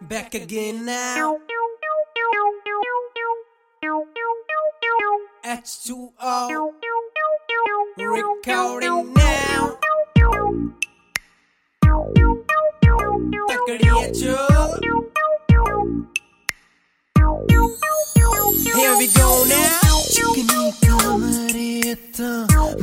Back again now. H2O. Recording now. Takadiacho. Here we go now. चिकनी कमरे